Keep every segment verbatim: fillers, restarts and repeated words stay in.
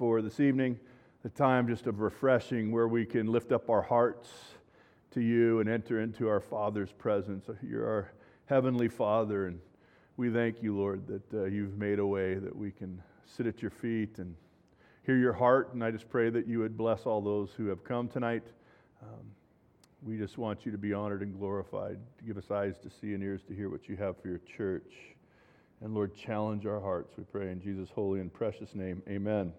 for this evening, the time just of refreshing where we can lift up our hearts to you and enter into our Father's presence. You're our Heavenly Father, and we thank you, Lord, that uh, you've made a way that we can sit at your feet and hear your heart. And I just pray that you would bless all those who have come tonight. Um, we just want you to be honored and glorified, to give us eyes to see and ears to hear what you have for your church. And Lord, challenge our hearts, we pray in Jesus' holy and precious name. Amen.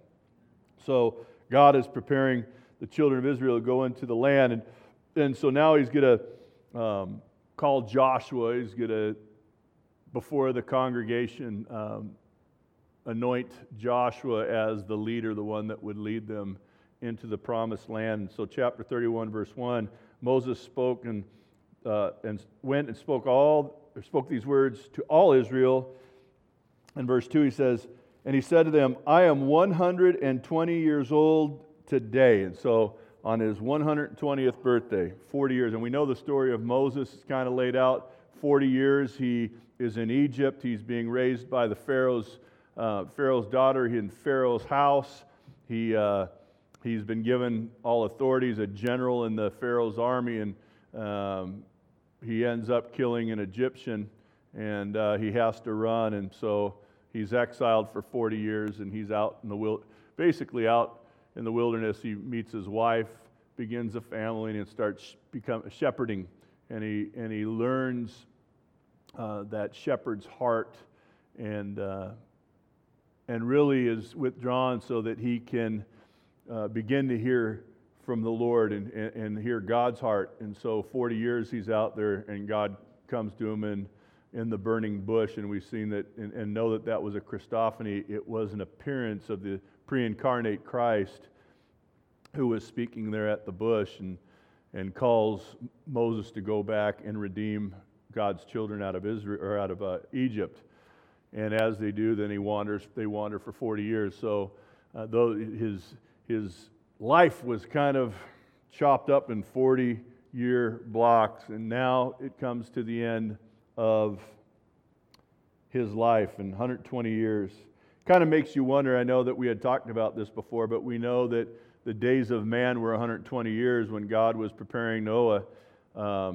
So God is preparing the children of Israel to go into the land. And, and so now he's going to um, call Joshua. He's going to, before the congregation, um, anoint Joshua as the leader, the one that would lead them into the promised land. So chapter thirty-one, verse one, Moses spoke and uh, and went and spoke all or spoke these words to all Israel. In verse two, he says, and he said to them, I am one hundred twenty years old today. And so on his one hundred twentieth birthday, forty years. And we know the story of Moses is kind of laid out. forty years he is in Egypt. He's being raised by the Pharaoh's uh, Pharaoh's daughter in Pharaoh's house. He uh, he's been given all authority. He's a general in the Pharaoh's army, and um, he ends up killing an Egyptian, and uh, he has to run. And so he's exiled for forty years, and he's out in the wild, basically out in the wilderness. He meets his wife, begins a family, and starts become shepherding. And he and he learns uh, that shepherd's heart, and uh, and really is withdrawn so that he can uh, begin to hear from the Lord and, and, and hear God's heart. And so forty years he's out there, and God comes to him in, in the burning bush, and we've seen that and, and know that that was a Christophany. It was an appearance of the pre-incarnate Christ who was speaking there at the bush, and and calls Moses to go back and redeem God's children out of Israel or out of uh, Egypt. And as they do, then he wanders. They wander for forty years. So, uh, though his his life was kind of chopped up in forty-year blocks, and now it comes to the end of his life in one hundred twenty years. Kind of makes you wonder. I know that we had talked about this before, but we know that the days of man were one hundred twenty years when God was preparing Noah um,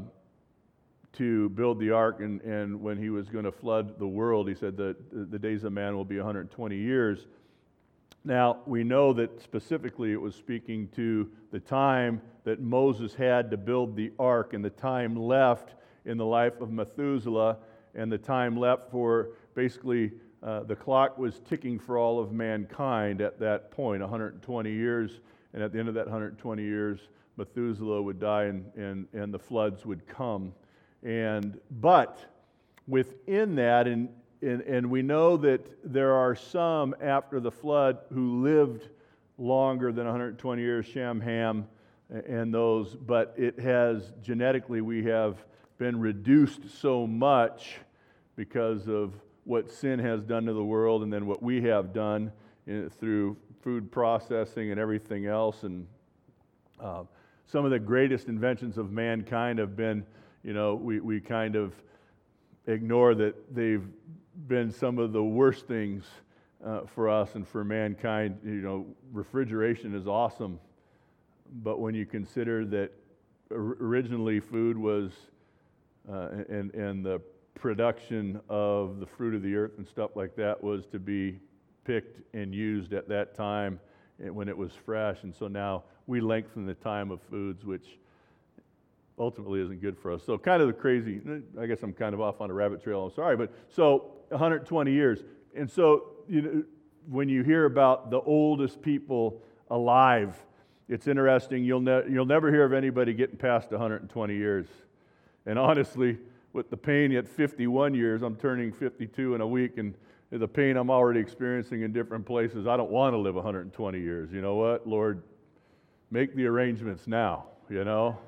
to build the ark, and, and when he was going to flood the world, he said that the days of man will be one hundred twenty years. Now, we know that specifically it was speaking to the time that Moses had to build the ark, and the time left in the life of Methuselah, and the time left for basically uh, the clock was ticking for all of mankind at that point, one hundred twenty years. And at the end of that one hundred twenty years, Methuselah would die, and, and, and the floods would come. And but within that, and, and and we know that there are some after the flood who lived longer than one hundred twenty years, Shem, Ham, and those. But it has genetically, we have been reduced so much because of what sin has done to the world, and then what we have done in, through food processing and everything else. And uh, some of the greatest inventions of mankind have been, you know, we, we kind of ignore that they've been some of the worst things uh, for us and for mankind. You know, refrigeration is awesome, but when you consider that originally food was, uh, and, and the production of the fruit of the earth and stuff like that was to be picked and used at that time when it was fresh, and so now we lengthen the time of foods, which ultimately isn't good for us. So kind of the crazy, I guess I'm kind of off on a rabbit trail, I'm sorry, but so one hundred twenty years. And so, you know, when you hear about the oldest people alive, it's interesting, you'll, ne- you'll never hear of anybody getting past one hundred twenty years. And honestly, with the pain at fifty-one years, I'm turning fifty-two in a week, and the pain I'm already experiencing in different places, I don't want to live one hundred twenty years. You know what? Lord, make the arrangements now, you know?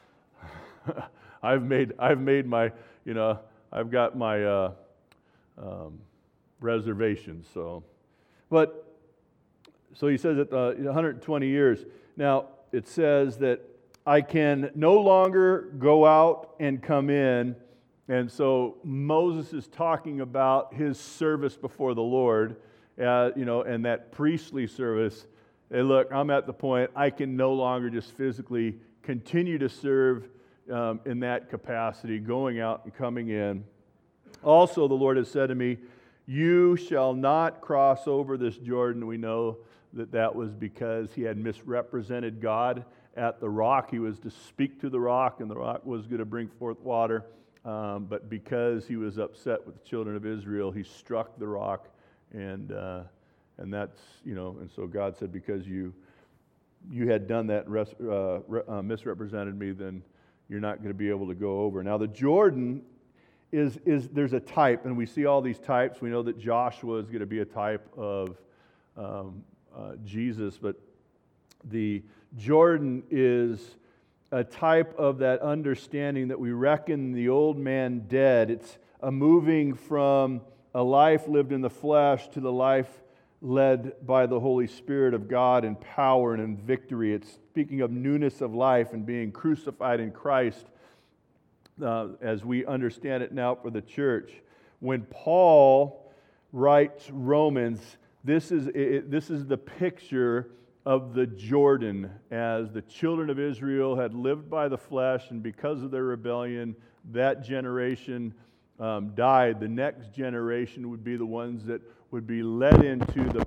I've made I've made my, you know, I've got my uh, um, reservations, so. But, so he says that uh, one hundred twenty years. Now, it says that I can no longer go out and come in. And so Moses is talking about his service before the Lord, uh, you know, and that priestly service. Hey, look, I'm at the point I can no longer just physically continue to serve um, in that capacity, going out and coming in. Also, the Lord has said to me, you shall not cross over this Jordan. We know that that was because he had misrepresented God at the rock. He was to speak to the rock, and the rock was going to bring forth water. Um, but because he was upset with the children of Israel, he struck the rock, and uh, and that's, you know, and so God said, because you you had done that and res- uh, re- uh, misrepresented me, then you're not going to be able to go over. Now the Jordan is is there's a type, and we see all these types. We know that Joshua is going to be a type of um, uh, Jesus, but the Jordan is a type of that understanding that we reckon the old man dead. It's a moving from a life lived in the flesh to the life led by the Holy Spirit of God in power and in victory. It's speaking of newness of life and being crucified in Christ uh, as we understand it now for the church. When Paul writes Romans, this is it, this is the picture of the Jordan, as the children of Israel had lived by the flesh, and because of their rebellion, that generation um, died. The next generation would be the ones that would be led into the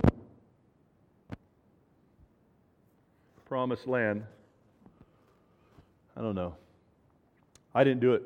promised land. I don't know. I didn't do it.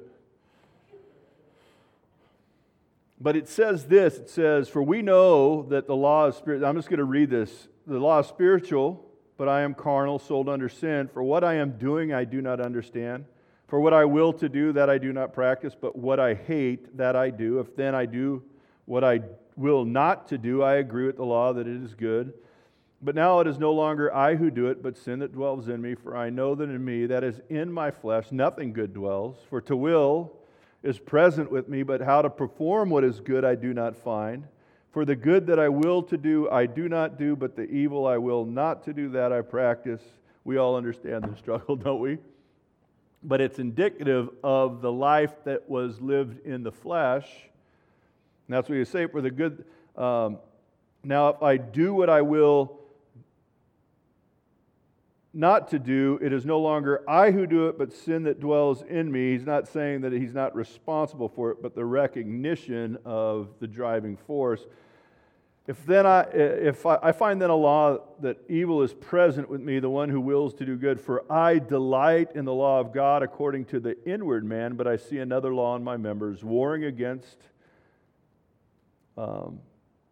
But it says this, it says, for we know that the law is spirit. I'm just going to read this. The law is spiritual, but I am carnal, sold under sin. For what I am doing, I do not understand. For what I will to do, that I do not practice. But what I hate, that I do. If then I do what I will not to do, I agree with the law that it is good. But now it is no longer I who do it, but sin that dwells in me. For I know that in me, that is in my flesh, nothing good dwells. For to will is present with me, but how to perform what is good I do not find. For the good that I will to do, I do not do, but the evil I will not to do, that I practice. We all understand the struggle, don't we? But it's indicative of the life that was lived in the flesh. And that's what you say, for the good. Um, now, if I do what I will not to do, it is no longer I who do it, but sin that dwells in me. He's not saying that he's not responsible for it, but the recognition of the driving force. If then I, if I, I find then a law that evil is present with me, the one who wills to do good, for I delight in the law of God according to the inward man, but I see another law in my members, warring against, um,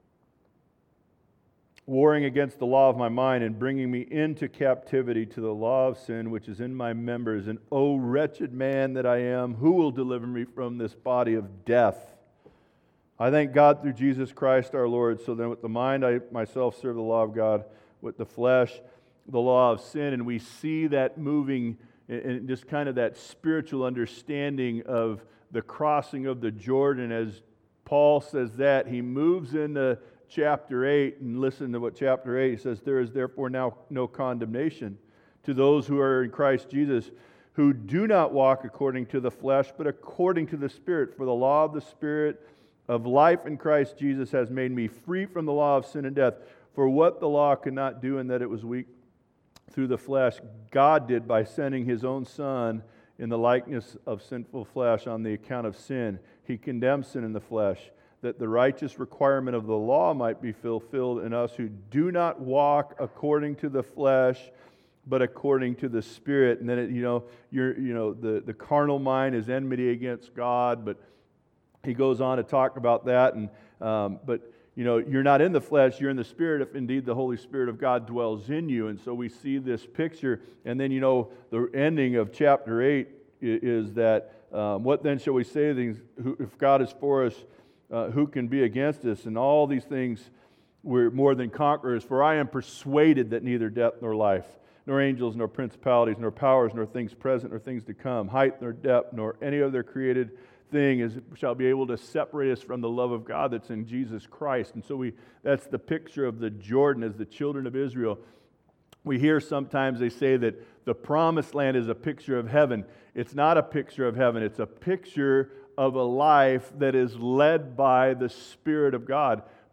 warring against the law of my mind and bringing me into captivity to the law of sin which is in my members. And O wretched man that I am, who will deliver me from this body of death? I thank God through Jesus Christ our Lord. So then with the mind I myself serve the law of God, with the flesh the law of sin. And we see that moving in just kind of that spiritual understanding of the crossing of the Jordan. As Paul says that, he moves into chapter eight, and listen to what chapter eight says. There is therefore now no condemnation to those who are in Christ Jesus, who do not walk according to the flesh, but according to the Spirit. For the law of the Spirit of life in Christ Jesus has made me free from the law of sin and death. For what the law could not do in that it was weak through the flesh, God did by sending His own Son in the likeness of sinful flesh on the account of sin. He condemned sin in the flesh, that the righteous requirement of the law might be fulfilled in us who do not walk according to the flesh, but according to the Spirit. And then, it, you know, you're, you know, the, the carnal mind is enmity against God, but he goes on to talk about that. And um, but you know, you're not in the flesh, you're in the Spirit, if indeed the Holy Spirit of God dwells in you. And so we see this picture. And then, you know, the ending of chapter eight is that, um, what then shall we say? Things, if God is for us, Uh, who can be against us? And all these things, we're more than conquerors. For I am persuaded that neither death nor life, nor angels, nor principalities, nor powers, nor things present, nor things to come, height nor depth, nor any other created thing is shall be able to separate us from the love of God that's in Jesus Christ. And so we that's the picture of the Jordan as the children of Israel. We hear sometimes they say that the promised land is a picture of heaven. It's not a picture of heaven. It's a picture of a life that is led by the Spirit of God.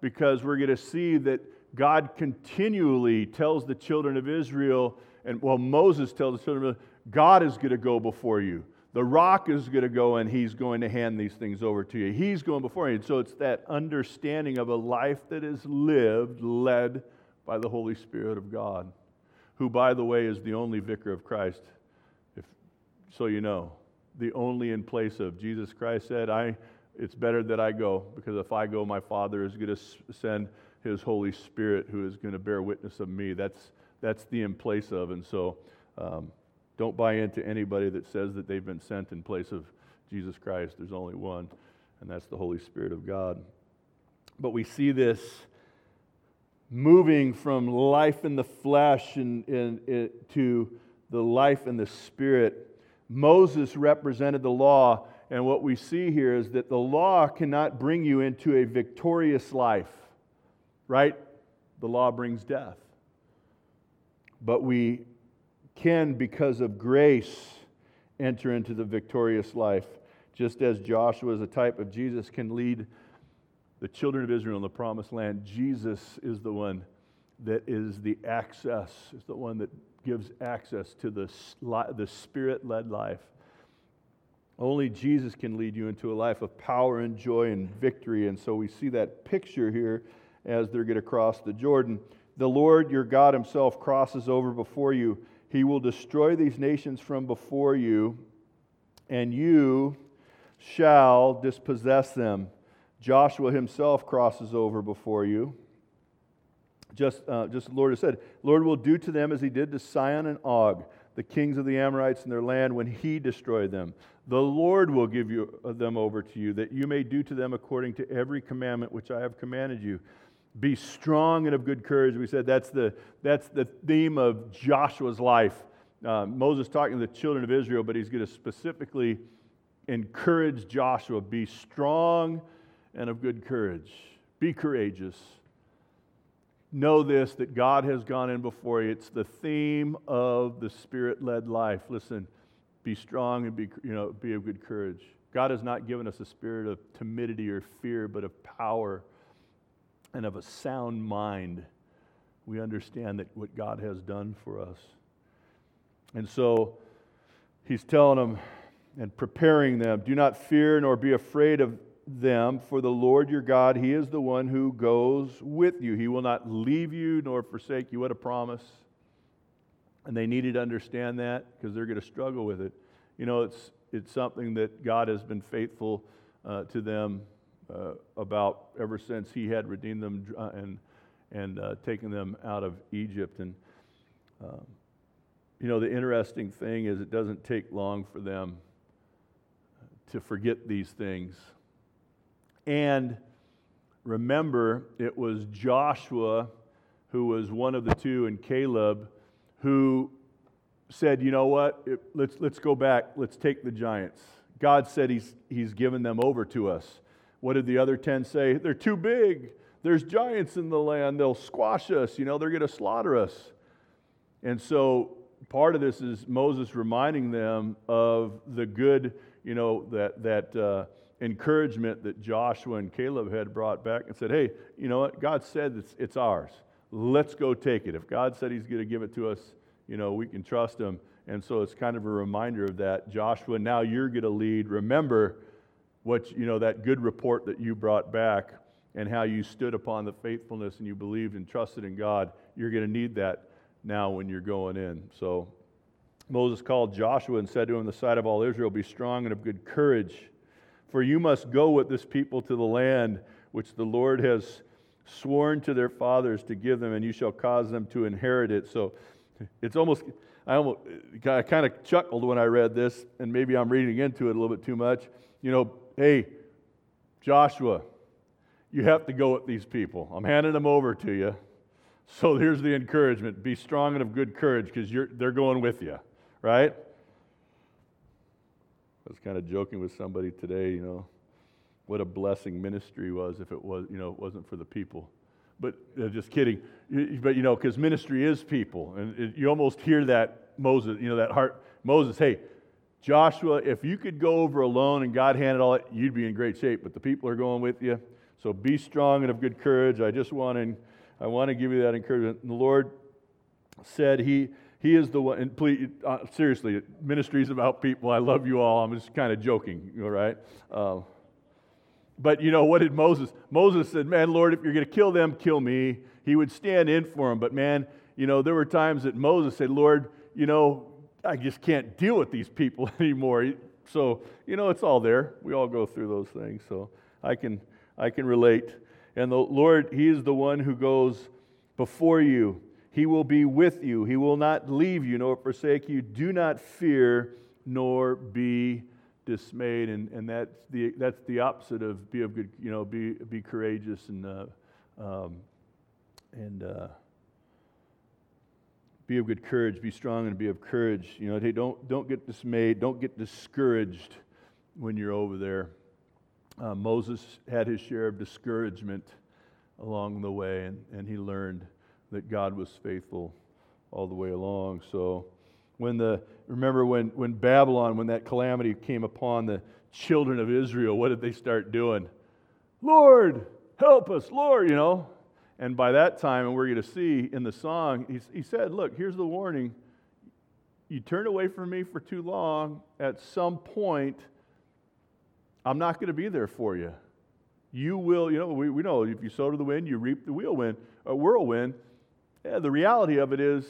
because we're going to see that God continually tells the children of Israel, and well, Moses tells the children of Israel, God is going to go before you. The rock is going to go and he's going to hand these things over to you. He's going before you. And so it's that understanding of a life that is lived, led by the Holy Spirit of God, who, by the way, is the only vicar of Christ. If so you know, the only in place of. Jesus Christ said, I, it's better that I go, because if I go, my Father is going to send His Holy Spirit who is going to bear witness of me. That's, that's the in place of. And so um, don't buy into anybody that says that they've been sent in place of Jesus Christ. There's only one, and that's the Holy Spirit of God. But we see this moving from life in the flesh and, and, and to the life in the Spirit. Moses represented the law, and what we see here is that the law cannot bring you into a victorious life, right? The law brings death. But we can, because of grace, enter into the victorious life. Just as Joshua, as a type of Jesus, can lead the children of Israel in the promised land, Jesus is the one that is the access, is the one that gives access to the, the Spirit-led life. Only Jesus can lead you into a life of power and joy and victory. And so we see that picture here as they're going to cross the Jordan. The Lord your God Himself crosses over before you. He will destroy these nations from before you, and you shall dispossess them. Joshua himself crosses over before you. Just, uh, just the Lord has said, Lord will do to them as He did to Sihon and Og, the kings of the Amorites in their land, when He destroyed them. The Lord will give you, uh, them over to you, that you may do to them according to every commandment which I have commanded you. Be strong and of good courage. We said that's the, that's the theme of Joshua's life. Uh, Moses talking to the children of Israel, but he's going to specifically encourage Joshua. Be strong and of good courage. Be courageous. Know this, that God has gone in before you. It's the theme of the Spirit-led life. Listen, be strong and be, you know, be of good courage. God has not given us a spirit of timidity or fear, but of power and of a sound mind. We understand that what God has done for us. And so He's telling them and preparing them, do not fear nor be afraid of them, for the Lord your God, He is the one who goes with you. He will not leave you nor forsake you. What a promise. And they needed to understand that, because they're going to struggle with it. You know, it's it's something that God has been faithful uh, to them uh, about ever since He had redeemed them uh, and and uh, taken them out of Egypt. And um, you know, the interesting thing is, it doesn't take long for them to forget these things. And remember, it was Joshua who was one of the two, and Caleb, who said, you know what, it, let's let's go back, let's take the giants. God said he's, he's given them over to us. What did the other ten say? They're too big. There's giants in the land. They'll squash us. You know, they're going to slaughter us. And so part of this is Moses reminding them of the good, you know, that that uh, encouragement that Joshua and Caleb had brought back, and said, hey, you know what? God said it's, it's ours. Let's go take it. If God said He's going to give it to us, you know, we can trust Him. And so it's kind of a reminder of that. Joshua, now you're going to lead. Remember what, you know, that good report that you brought back, and how you stood upon the faithfulness and you believed and trusted in God. You're going to need that now when you're going in. So Moses called Joshua and said to him in the sight of all Israel, be strong and of good courage, for you must go with this people to the land which the Lord has sworn to their fathers to give them, and you shall cause them to inherit it. So it's almost, I almost, I kind of chuckled when I read this, and maybe I'm reading into it a little bit too much. You know, hey, Joshua, you have to go with these people. I'm handing them over to you. So here's the encouragement. Be strong and of good courage, because you're they're going with you, right? I was kind of joking with somebody today, you know, what a blessing ministry was if it was, you know, it wasn't for the people. But uh, just kidding. But, you know, because ministry is people. And it, you almost hear that Moses, you know, that heart. Moses, hey, Joshua, if you could go over alone and God handed all it, you'd be in great shape. But the people are going with you. So be strong and of good courage. I just want to, I want to give you that encouragement. And the Lord said He He is the one. And please, uh, seriously, ministry is about people. I love you all. I'm just kind of joking, all right? Uh, but you know what did Moses? Moses said, "Man, Lord, if you're going to kill them, kill me." He would stand in for them. But man, you know, there were times that Moses said, "Lord, you know, I just can't deal with these people anymore." So, you know, it's all there. We all go through those things. So I can I can relate. And the Lord, He is the one who goes before you. He will be with you. He will not leave you nor forsake you. Do not fear nor be dismayed. And and that's the that's the opposite of be of good, you know, be be courageous and uh, um, and uh, be of good courage. Be strong and be of courage. You know, hey, don't don't get dismayed. Don't get discouraged when you're over there. Uh, Moses had his share of discouragement along the way, and, and he learned that God was faithful all the way along. So when the remember when, when Babylon, when that calamity came upon the children of Israel, what did they start doing? Lord, help us, Lord, you know. And by that time, and we're going to see in the song, he, he said, look, here's the warning. You turn away from me for too long, at some point, I'm not going to be there for you. You will, you know, we, we know if you sow to the wind, you reap the whirlwind. A whirlwind. Yeah, the reality of it is,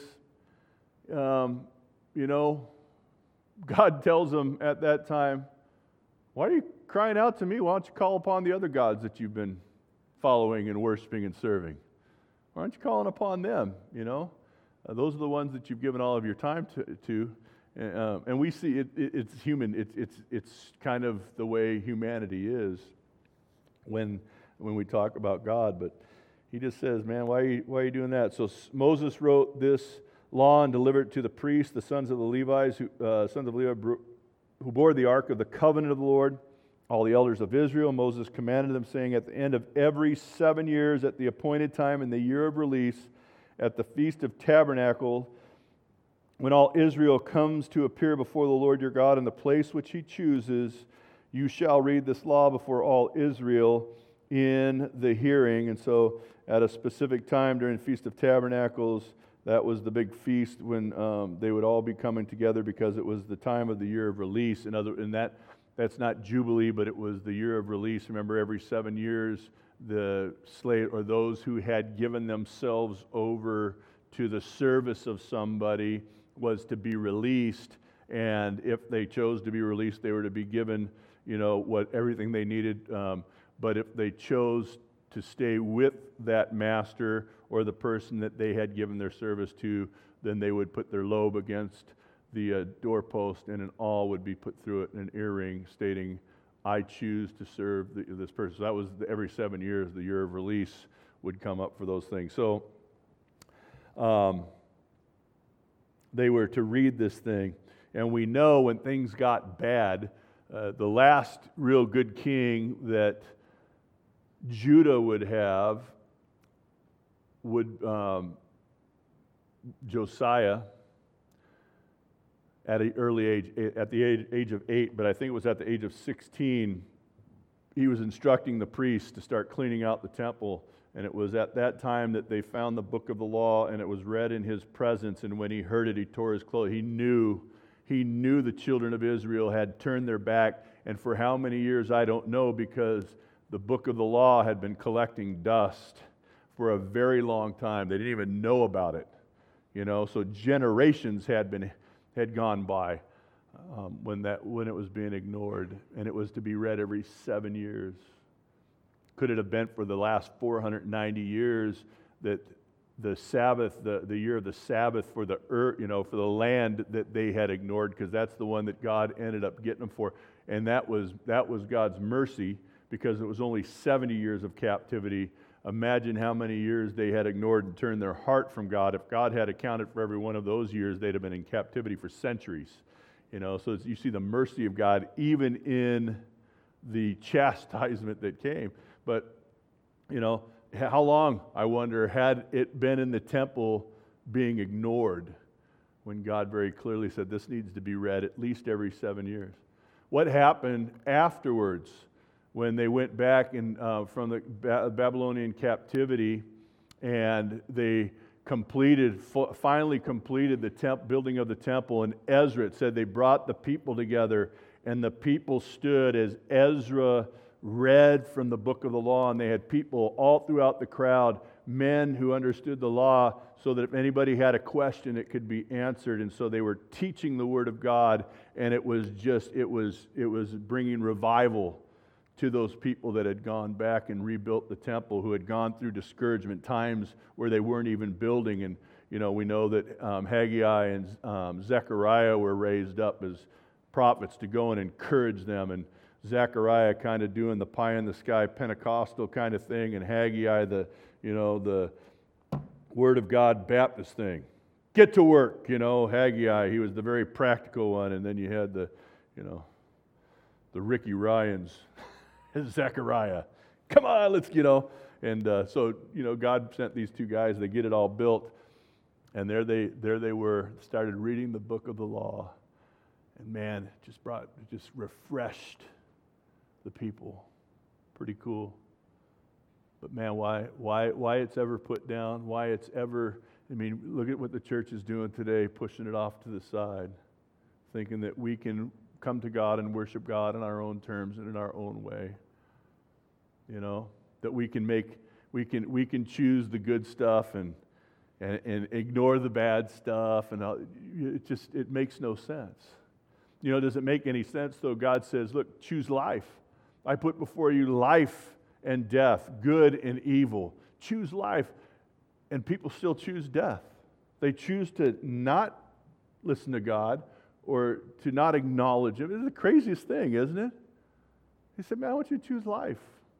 um, you know, God tells them at that time, why are you crying out to me? Why don't you call upon the other gods that you've been following and worshiping and serving? Why aren't you calling upon them, you know? Uh, those are the ones that you've given all of your time to. to. Uh, and we see it, it, it's human. It, it's it's kind of the way humanity is when when we talk about God. But he just says, man, why are you, why are you doing that? So Moses wrote this law and delivered it to the priests, the sons of the Levites, who, uh, sons of Levi, who bore the ark of the covenant of the Lord. All the elders of Israel, Moses commanded them, saying, at the end of every seven years, at the appointed time in the year of release, at the Feast of Tabernacle, when all Israel comes to appear before the Lord your God in the place which He chooses, you shall read this law before all Israel in the hearing. And so at a specific time during the Feast of Tabernacles, that was the big feast when um, they would all be coming together because it was the time of the year of release. In other, in that, that's not Jubilee, but it was the year of release. Remember, every seven years, the slave or those who had given themselves over to the service of somebody was to be released, and if they chose to be released, they were to be given, you know, what everything they needed. Um, but if they chose to stay with that master or the person that they had given their service to, then they would put their lobe against the uh, doorpost, and an awl would be put through it, and an earring stating, "I choose to serve the, this person." So that was the, every seven years, the year of release would come up for those things. So. Um, They were to read this thing. And we know when things got bad, uh, the last real good king that Judah would have would, um, Josiah, at an early age, at the age, age of eight, but I think it was at the age of sixteen, he was instructing the priests to start cleaning out the temple. And it was at that time that they found the book of the law, and it was read in his presence. And when he heard it, he tore his clothes. He knew, he knew the children of Israel had turned their back. And for how many years, I don't know, because the book of the law had been collecting dust for a very long time. They didn't even know about it, you know. So generations had been had gone by um, when that when it was being ignored, and it was to be read every seven years. Could it have been for the last four hundred ninety years that the Sabbath, the, the year of the Sabbath for the earth, you know, for the land that they had ignored, because that's the one that God ended up getting them for, and that was that was God's mercy, because it was only seventy years of captivity. Imagine how many years they had ignored and turned their heart from God. If God had accounted for every one of those years, they'd have been in captivity for centuries. You know, so you see the mercy of God even in the chastisement that came. But, you know, how long, I wonder, had it been in the temple being ignored when God very clearly said this needs to be read at least every seven years? What happened afterwards when they went back in, uh, from the ba- Babylonian captivity, and they completed, finally completed the temp, building of the temple. And Ezra, it said they brought the people together, and the people stood as Ezra read from the book of the law, and they had people all throughout the crowd, men who understood the law, so that if anybody had a question, it could be answered. And so they were teaching the Word of God, and it was just, it was, it was bringing revival to those people that had gone back and rebuilt the temple, who had gone through discouragement times where they weren't even building. And, you know, we know that um, Haggai and um, Zechariah were raised up as prophets to go and encourage them. And Zechariah kind of doing the pie in the sky Pentecostal kind of thing, and Haggai the, you know, the Word of God Baptist thing. Get to work, you know. Haggai, he was the very practical one, and then you had the, you know, the Ricky Ryans, Zechariah. Come on, let's, you know. And uh, so, you know, God sent these two guys. They get it all built, and there they there they were, started reading the book of the law, and man, it just brought, it just refreshed the people. Pretty cool. But man, why, why, why it's ever put down, why it's ever, I mean, look at what the church is doing today, pushing it off to the side, thinking that we can come to God and worship God in our own terms and in our own way. You know, that we can make, we can, we can choose the good stuff and, and, and ignore the bad stuff, and all, it just, it makes no sense. You know, does it make any sense though? God says, look, choose life. I put before you life and death, good and evil. Choose life. And people still choose death. They choose to not listen to God or to not acknowledge Him. It's the craziest thing, isn't it? He said, man, I want you to choose life.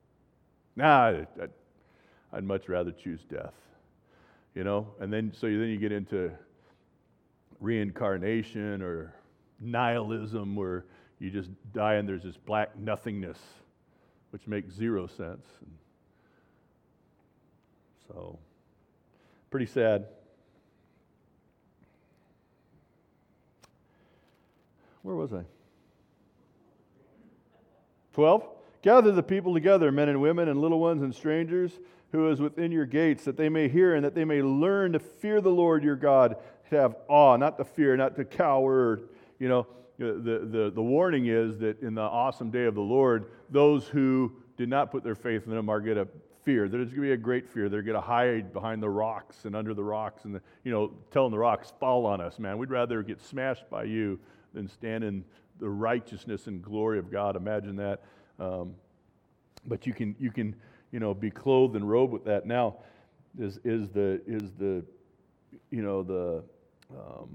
Nah, I'd, I'd, I'd much rather choose death. You know? And then, so then you get into reincarnation or nihilism, where you just die and there's this black nothingness, which makes zero sense. And so, pretty sad. Where was I? twelve? Gather the people together, men and women and little ones and strangers, who is within your gates, that they may hear and that they may learn to fear the Lord your God, to have awe, not to fear, not to cower. You know, the, the, the warning is that in the awesome day of the Lord, those who did not put their faith in Him are going to fear. There's going to be a great fear. They're going to hide behind the rocks and under the rocks, and the, you know, telling the rocks, fall on us, man. We'd rather get smashed by you than stand in the righteousness and glory of God. Imagine that. Um, but you can, you can, you know, be clothed and robed with that. Now, is is the is the, you know, the um,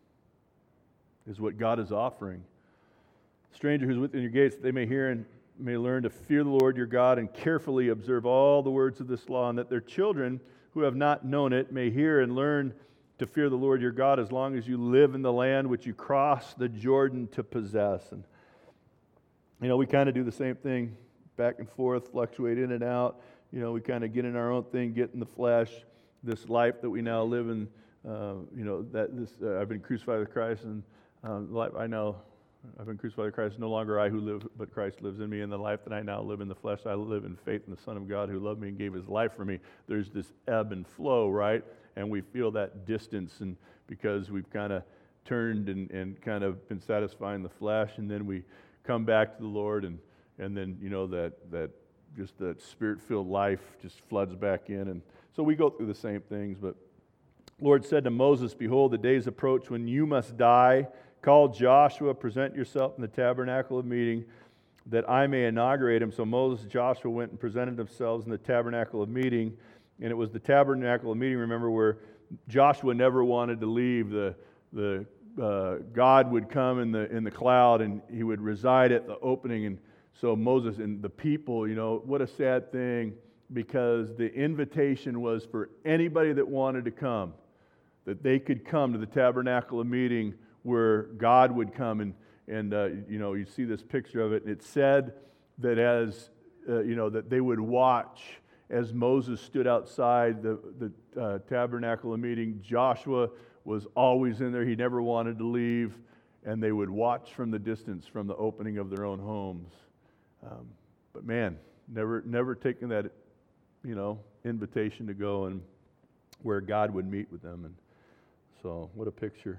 is what God is offering. Stranger who's within your gates, that they may hear and may learn to fear the Lord your God and carefully observe all the words of this law, and that their children who have not known it may hear and learn to fear the Lord your God as long as you live in the land which you cross the Jordan to possess. And you know, we kind of do the same thing, back and forth, fluctuate in and out. You know, we kind of get in our own thing, get in the flesh. This life that we now live in, uh, you know, that this uh, I've been crucified with Christ, and um, the life I know I've been crucified with Christ. No longer I who live, but Christ lives in me. And the life that I now live in the flesh, I live in faith in the Son of God who loved me and gave His life for me. There's this ebb and flow, right? And we feel that distance, and because we've kind of turned and, and kind of been satisfying the flesh, and then we come back to the Lord, and and then, you know, that that just that Spirit-filled life just floods back in. And so we go through the same things. But Lord said to Moses, behold, the days approach when you must die. Call Joshua, present yourself in the tabernacle of meeting, that I may inaugurate him. So Moses and Joshua went and presented themselves in the tabernacle of meeting. And it was the tabernacle of meeting, remember, where Joshua never wanted to leave. The the uh, God would come in the in the cloud, and He would reside at the opening. And so Moses and the people, you know, what a sad thing, because the invitation was for anybody that wanted to come, that they could come to the tabernacle of meeting where God would come. And, and uh, you know, you see this picture of it. And it said that as, uh, you know, that they would watch as Moses stood outside the, the uh, tabernacle of meeting. Joshua was always in there. He never wanted to leave. And they would watch from the distance, from the opening of their own homes. Um, but man, never never taking that, you know, invitation to go and where God would meet with them. And so, what a picture.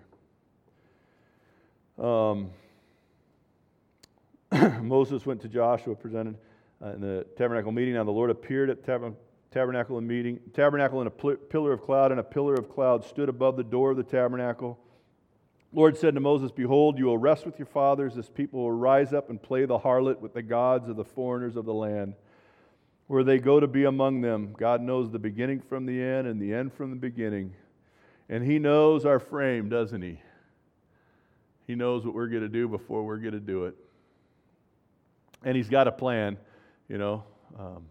Um, Moses went to Joshua, presented uh, in the tabernacle meeting. Now the Lord appeared at tab- tabernacle and meeting. Tabernacle in a pl- pillar of cloud, and a pillar of cloud stood above the door of the tabernacle. Lord said to Moses, "Behold, you will rest with your fathers. This people will rise up and play the harlot with the gods of the foreigners of the land, where they go to be among them. God knows the beginning from the end and the end from the beginning." And He knows our frame, doesn't He? He knows what we're going to do before we're going to do it. And He's got a plan, you know. Um,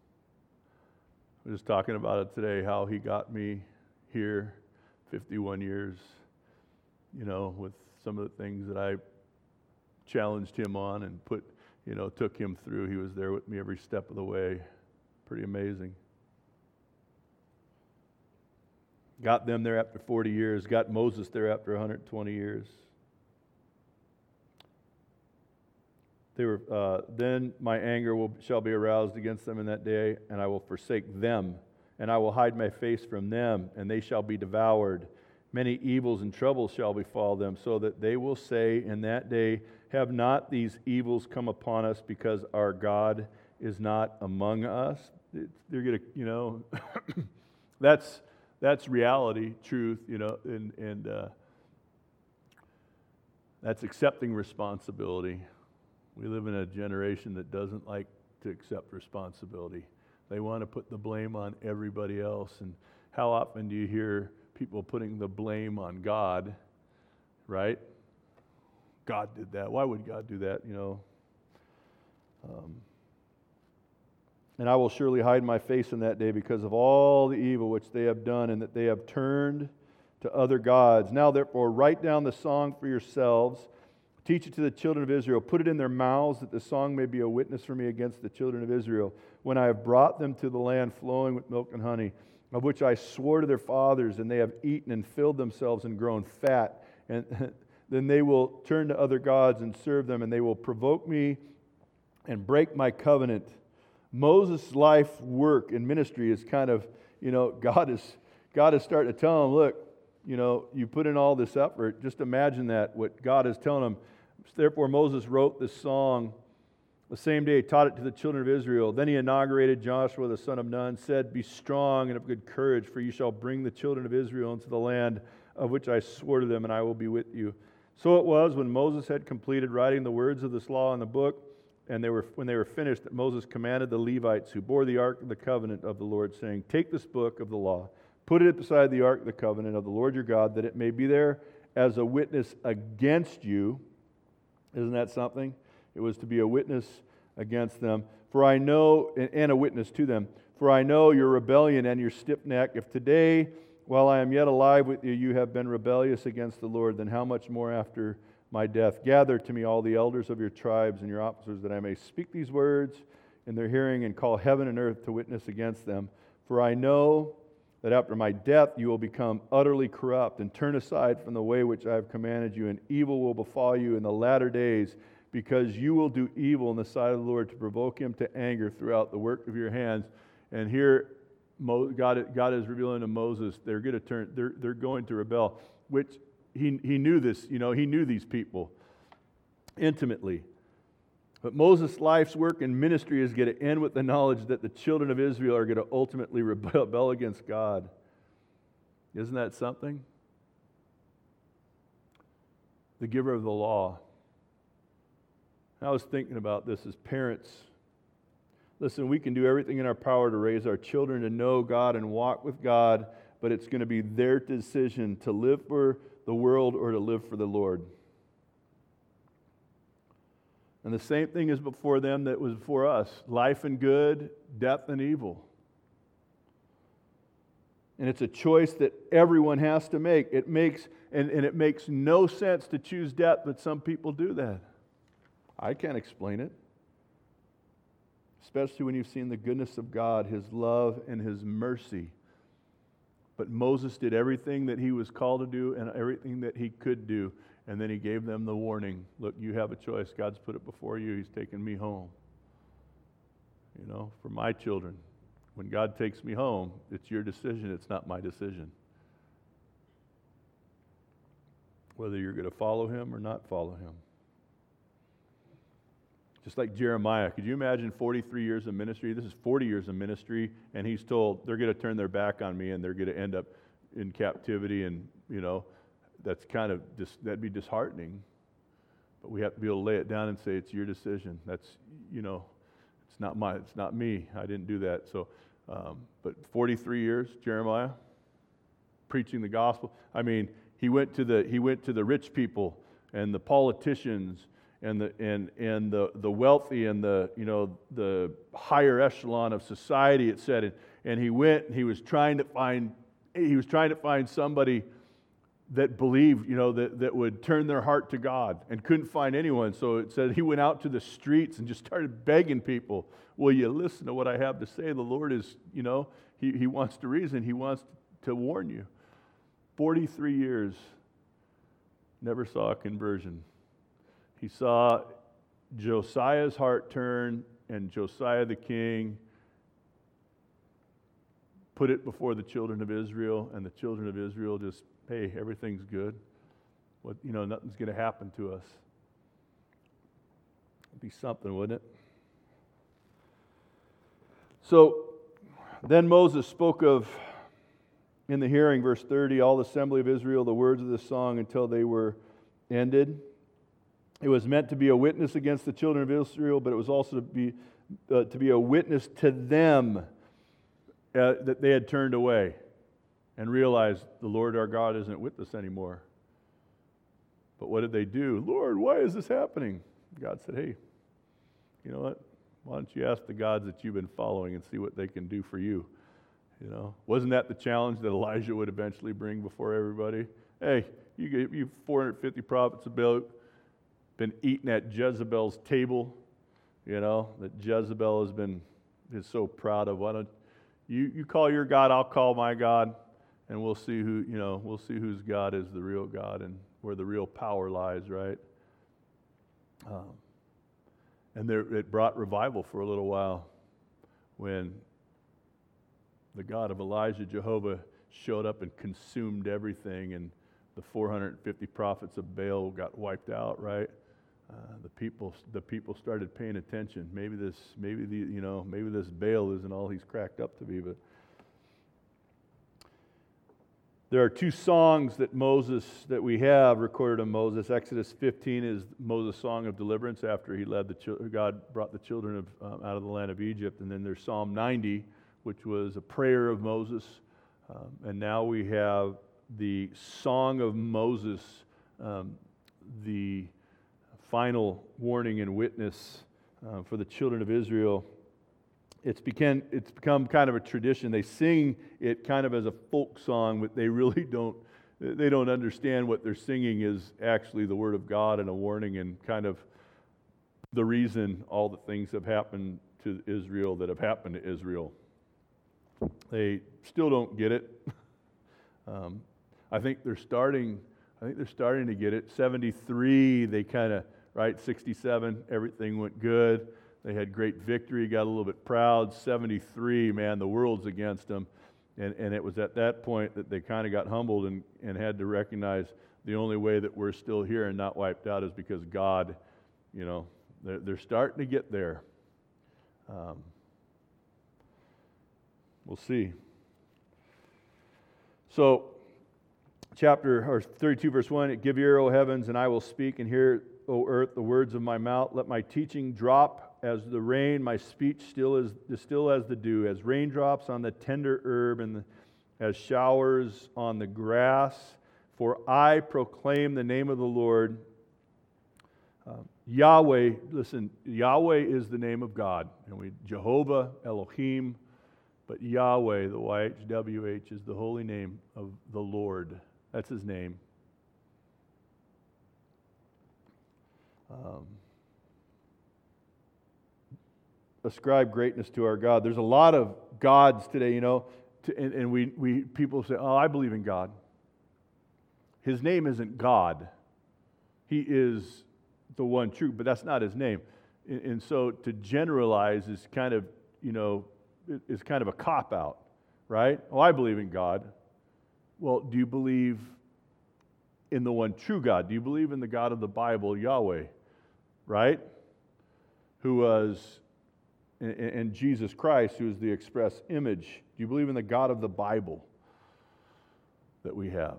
I was just talking about it today, how He got me here fifty-one years, you know, with some of the things that I challenged Him on and put, you know, took Him through. He was there with me every step of the way. Pretty amazing. Got them there after forty years. Got Moses there after one hundred twenty years. They were. Uh, then my anger will, shall be aroused against them in that day, and I will forsake them, and I will hide my face from them, and they shall be devoured. Many evils and troubles shall befall them, so that they will say in that day, "Have not these evils come upon us because our God is not among us?" It's, they're gonna, you know, that's that's reality, truth, you know, and and uh, that's accepting responsibility. We live in a generation that doesn't like to accept responsibility. They want to put the blame on everybody else. And how often do you hear people putting the blame on God, right? God did that. Why would God do that, you know? Um, and I will surely hide my face in that day because of all the evil which they have done, and that they have turned to other gods. Now therefore write down the song for yourselves. Teach it to the children of Israel. Put it in their mouths, that the song may be a witness for me against the children of Israel, when I have brought them to the land flowing with milk and honey, of which I swore to their fathers, and they have eaten and filled themselves and grown fat. And then they will turn to other gods and serve them, and they will provoke me and break my covenant. Moses' life, work, and ministry is kind of, you know, God is God is starting to tell him, look, you know, you put in all this effort. Just imagine that, what God is telling him. Therefore Moses wrote this song the same day, taught it to the children of Israel. Then he inaugurated Joshua the son of Nun, said, "Be strong and of good courage, for you shall bring the children of Israel into the land of which I swore to them, and I will be with you." So it was, when Moses had completed writing the words of this law in the book, and they were when they were finished, that Moses commanded the Levites who bore the ark of the covenant of the Lord, saying, "Take this book of the law, put it beside the ark of the covenant of the Lord your God, that it may be there as a witness against you." Isn't that something? It was to be a witness against them. For I know, and a witness to them, for I know your rebellion and your stiff neck. If today, while I am yet alive with you, you have been rebellious against the Lord, then how much more after my death? Gather to me all the elders of your tribes and your officers, that I may speak these words in their hearing and call heaven and earth to witness against them. For I know that after my death you will become utterly corrupt and turn aside from the way which I have commanded you, and evil will befall you in the latter days, because you will do evil in the sight of the Lord to provoke Him to anger throughout the work of your hands. And here God, God is revealing to Moses they're going to turn, they're, they're going to rebel, which he, he knew this, you know, he knew these people intimately. But Moses' life's work and ministry is going to end with the knowledge that the children of Israel are going to ultimately rebel against God. Isn't that something? The giver of the law. I was thinking about this as parents. Listen, we can do everything in our power to raise our children to know God and walk with God, but it's going to be their decision to live for the world or to live for the Lord. And the same thing is before them that was before us. Life and good, death and evil. And it's a choice that everyone has to make. It makes and, and it makes no sense to choose death, but some people do that. I can't explain it. Especially when you've seen the goodness of God, His love and His mercy. But Moses did everything that he was called to do and everything that he could do. And then he gave them the warning. Look, you have a choice. God's put it before you. He's taken me home. you know, for my children. When God takes me home, it's your decision, it's not my decision. Whether you're going to follow him or not follow him. Just like Jeremiah. Could you imagine forty-three years of ministry? This is forty years of ministry, and he's told they're going to turn their back on me and they're going to end up in captivity, and, you know, that's kind of, dis- that'd be disheartening. But we have to be able to lay it down and say, it's your decision. That's, you know, it's not my, it's not me. I didn't do that. So, um, but forty-three years, Jeremiah, preaching the gospel. I mean, he went to the he went to the rich people and the politicians and the and and the the wealthy and the you know the higher echelon of society. It said, and, and he went and he was trying to find he was trying to find somebody that believed, you know, that, that would turn their heart to God, and couldn't find anyone. So it said he went out to the streets and just started begging people, will you listen to what I have to say? The Lord is, you know, he, he wants to reason. He wants to warn you. forty-three years, never saw a conversion. He saw Josiah's heart turn, and Josiah the king put it before the children of Israel, and the children of Israel just, hey, everything's good. What, you know, nothing's going to happen to us. It'd be something, wouldn't it? So then Moses spoke of, in the hearing, verse thirty, all the assembly of Israel, the words of this song until they were ended. It was meant to be a witness against the children of Israel, but it was also to be uh, to be a witness to them uh, that they had turned away and realized the Lord our God isn't with us anymore. But what did they do? Lord, why is this happening? God said, hey, you know what? Why don't you ask the gods that you've been following and see what they can do for you? You know, wasn't that the challenge that Elijah would eventually bring before everybody? Hey, you get you four hundred fifty prophets of Baal been eating at Jezebel's table, you know, that Jezebel has been is so proud of. Why don't you you call your God, I'll call my God, and we'll see who, you know, we'll see whose God is the real God and where the real power lies, right? Um, and there, it brought revival for a little while when the God of Elijah, Jehovah, showed up and consumed everything, and the four hundred fifty prophets of Baal got wiped out, right? Uh, the people, the people started paying attention. Maybe this, maybe the, you know, maybe this Baal isn't all he's cracked up to be. But there are two songs that Moses, that we have recorded of Moses. Exodus fifteen is Moses' song of deliverance after he led the children, God brought the children of um, out of the land of Egypt, and then there's Psalm ninety, which was a prayer of Moses, um, and now we have the Song of Moses, um, the final warning and witness uh, for the children of Israel. It's become, it's become kind of a tradition. They sing it kind of as a folk song, but they really don't, they don't understand what they're singing is actually the Word of God and a warning and kind of the reason all the things have happened to Israel that have happened to Israel. They still don't get it. Um, I think they're starting. I think they're starting to get it. seventy-three, they kind of right. sixty-seven, everything went good. They had great victory. Got a little bit proud. seventy-three, man, the world's against them, and and it was at that point that they kind of got humbled and and had to recognize the only way that we're still here and not wiped out is because God, you know, they're they're starting to get there. Um, we'll see. So, chapter or thirty-two, verse one: Give ear, O heavens, and I will speak, and hear, O earth, the words of my mouth. Let my teaching drop as the rain, my speech still as still as the dew, as raindrops on the tender herb, and the, as showers on the grass. For I proclaim the name of the Lord. Uh, Yahweh, listen, Yahweh is the name of God, and we Jehovah, Elohim. But Yahweh, the Y H W H, is the holy name of the Lord. That's His name. Um, ascribe greatness to our God. There's a lot of gods today, you know, to, and, and we, we people say, oh, I believe in God. His name isn't God. He is the one true, but that's not His name. And, and so to generalize is kind of you know, is kind of a cop-out, right? Oh, I believe in God. Well, do you believe in the one true God? Do you believe in the God of the Bible, Yahweh, right? Who was, and Jesus Christ, who is the express image. Do you believe in the God of the Bible that we have?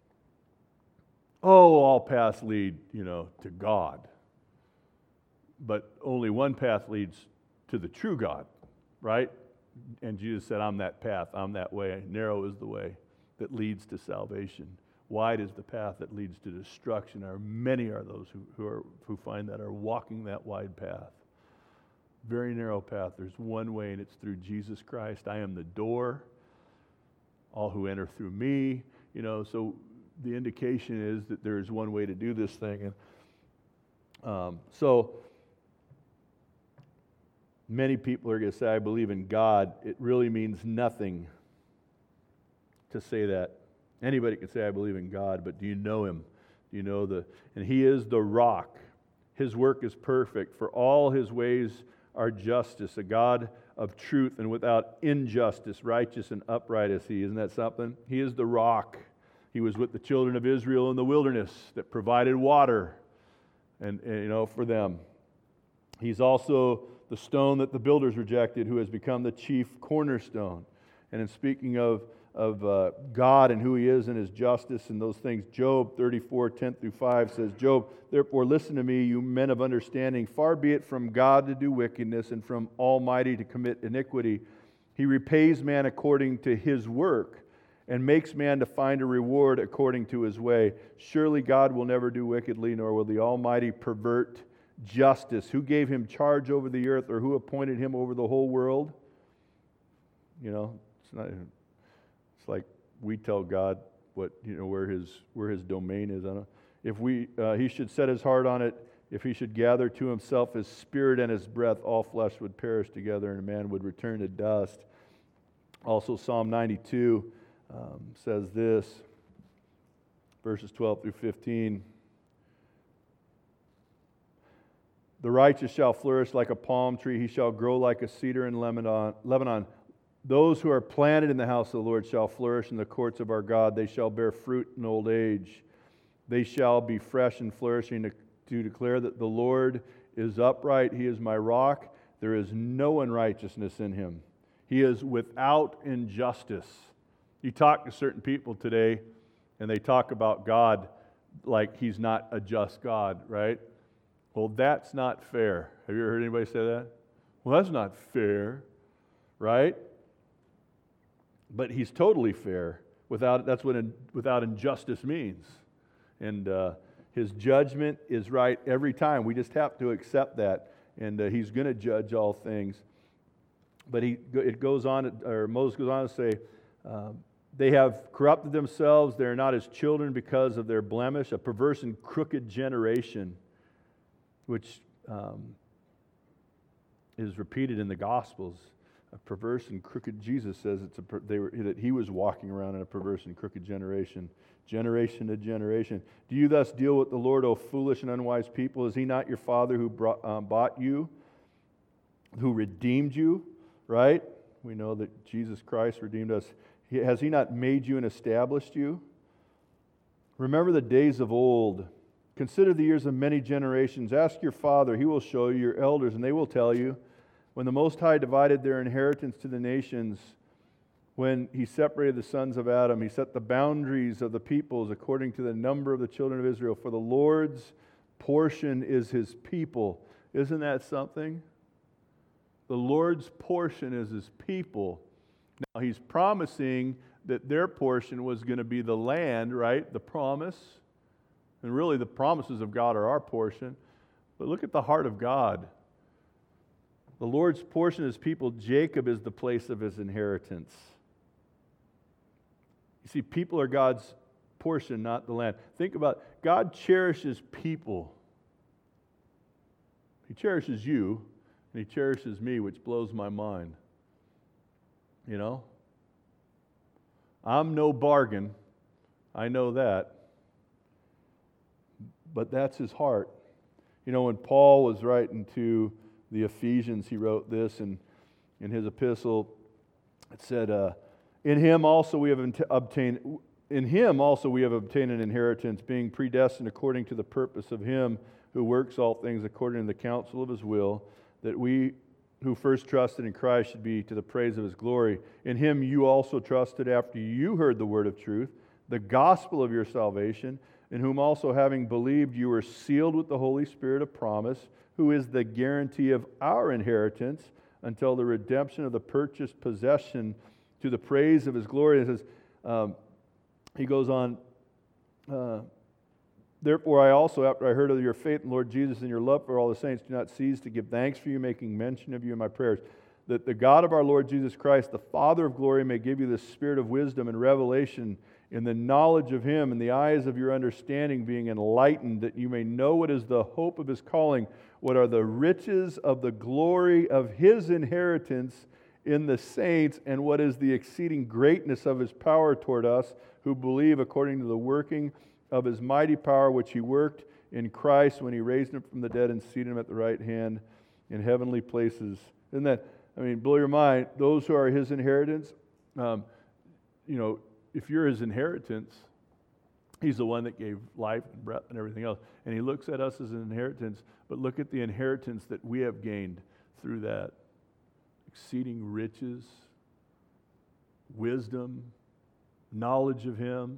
Oh, all paths lead, you know, to God. But only one path leads to the true God, right? And Jesus said, I'm that path, I'm that way. Narrow is the way that leads to salvation. Wide is the path that leads to destruction. Are many are those who, who are who find that are walking that wide path. Very narrow path. There's one way, and it's through Jesus Christ. I am the door. All who enter through me. You know, so the indication is that there is one way to do this thing. And um, so many people are going to say, I believe in God. It really means nothing to say that. Anybody can say, I believe in God, but do you know Him? Do you know the, and He is the rock. His work is perfect, for all His ways are justice, a God of truth and without injustice, righteous and upright is He. Isn't that something? He is the rock. He was with the children of Israel in the wilderness that provided water and, and you know, for them. He's also the stone that the builders rejected, who has become the chief cornerstone. And in speaking of of uh, God and who He is and His justice and those things, Job thirty-four, ten through five says, Job, therefore listen to me, you men of understanding. Far be it from God to do wickedness and from Almighty to commit iniquity. He repays man according to his work and makes man to find a reward according to his way. Surely God will never do wickedly, nor will the Almighty pervert justice. Who gave Him charge over the earth, or who appointed Him over the whole world? You know, it's not... It's like we tell God what, you know, where his where his domain is. I don't know. If we uh, He should set His heart on it, if He should gather to Himself His spirit and His breath, all flesh would perish together, and a man would return to dust. Also, Psalm ninety-two um, says this, verses twelve through fifteen. The righteous shall flourish like a palm tree; he shall grow like a cedar in Lebanon. Lebanon. Those who are planted in the house of the Lord shall flourish in the courts of our God. They shall bear fruit in old age. They shall be fresh and flourishing to, to declare that the Lord is upright. He is my rock. There is no unrighteousness in Him. He is without injustice. You talk to certain people today, and they talk about God like He's not a just God, right? Well, that's not fair. Have you ever heard anybody say that? Well, that's not fair, right? But He's totally fair. Without that's what in, without injustice means, and uh, His judgment is right every time. We just have to accept that, and uh, He's going to judge all things. But he it goes on, or Moses goes on to say, um, they have corrupted themselves. They are not His children because of their blemish. A perverse and crooked generation, which um, is repeated in the Gospels. A perverse and crooked, Jesus says it's a, they were, that He was walking around in a perverse and crooked generation, generation to generation. Do you thus deal with the Lord, O foolish and unwise people? Is He not your Father who brought, um, bought you, who redeemed you, right? We know that Jesus Christ redeemed us. He, has He not made you and established you? Remember the days of old. Consider the years of many generations. Ask your father, he will show you, your elders, and they will tell you. When the Most High divided their inheritance to the nations, when He separated the sons of Adam, He set the boundaries of the peoples according to the number of the children of Israel. For the Lord's portion is His people. Isn't that something? The Lord's portion is His people. Now He's promising that their portion was going to be the land, right? The promise. And really the promises of God are our portion. But look at the heart of God. The Lord's portion is people. Jacob is the place of His inheritance. You see, people are God's portion, not the land. Think about it. God cherishes people. He cherishes you, and He cherishes me, which blows my mind. You know? I'm no bargain. I know that. But that's His heart. You know, when Paul was writing to the Ephesians, he wrote this in in his epistle, it said, uh, in him also we have obtained, in him also we have obtained an inheritance, being predestined according to the purpose of him who works all things according to the counsel of his will, that we who first trusted in Christ should be to the praise of his glory. In him you also trusted after you heard the word of truth, the gospel of your salvation, in whom also having believed you were sealed with the Holy Spirit of promise, who is the guarantee of our inheritance until the redemption of the purchased possession to the praise of his glory. It says, um, he goes on, uh, therefore I also, after I heard of your faith in Lord Jesus and your love for all the saints, do not cease to give thanks for you, making mention of you in my prayers, that the God of our Lord Jesus Christ, the Father of glory, may give you the spirit of wisdom and revelation in the knowledge of him, and the eyes of your understanding being enlightened, that you may know what is the hope of his calling, what are the riches of the glory of his inheritance in the saints, and what is the exceeding greatness of his power toward us who believe, according to the working of his mighty power, which he worked in Christ when he raised him from the dead and seated him at the right hand in heavenly places. Isn't that, I mean, blow your mind, those who are his inheritance, um, you know, if you're his inheritance, he's the one that gave life and breath and everything else. And he looks at us as an inheritance, but look at the inheritance that we have gained through that. Exceeding riches, wisdom, knowledge of him.